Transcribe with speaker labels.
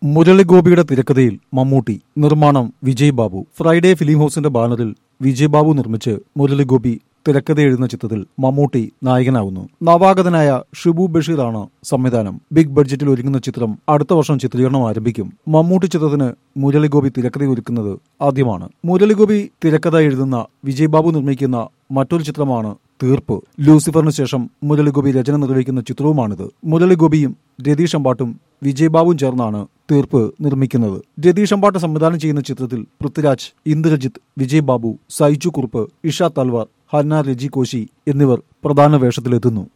Speaker 1: മുരളി ഗോപിയുടെ തിരക്കഥയിൽ മമ്മൂട്ടി, നിർമ്മാണം വിജയ് ബാബു. ഫ്രൈഡേ ഫിലിം ഹൗസിന്റെ ബാനറിൽ വിജയ് ബാബു നിർമ്മിച്ച് മുരളി ഗോപി തിരക്കഥ എഴുതുന്ന ചിത്രത്തിൽ മമ്മൂട്ടി നായകനാവുന്നു. നവാഗതനായ ഷിബു ബഷീറാണ് സംവിധാനം. ബിഗ് ബഡ്ജറ്റിൽ ഒരുങ്ങുന്ന ചിത്രം അടുത്ത വർഷം ചിത്രീകരണം ആരംഭിക്കും. മമ്മൂട്ടി ചിത്രത്തിന് മുരളി ഗോപി തിരക്കഥ ഒരുക്കുന്നത് ആദ്യമാണ്. മുരളി ഗോപി തിരക്കഥ എഴുതുന്ന വിജയ് ബാബു നിർമ്മിക്കുന്ന മറ്റൊരു ചിത്രമാണ് തീർപ്പ്. ലൂസിഫറിന് ശേഷം മുരളി ഗോപി രചന നിർവഹിക്കുന്ന ചിത്രവുമാണിത്. മുരളി ഗോപിയും രതീഷ് അമ്പാട്ടും വിജയ് ബാബുവും ചേർന്നാണ് തീർപ്പ് നിർമ്മിക്കുന്നത്. രതീഷ് അമ്പാട്ട് സംവിധാനം ചെയ്യുന്ന ചിത്രത്തിൽ പൃഥ്വിരാജ്, ഇന്ദ്രജിത്ത്, വിജയ് ബാബു, സൈജു കുറുപ്പ്, ഇഷ തൽവാർ, ഹന്ന രജി കോശി എന്നിവർ പ്രധാന വേഷത്തിലെത്തുന്നു.